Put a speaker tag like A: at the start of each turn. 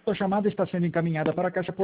A: Sua chamada está sendo encaminhada para a caixa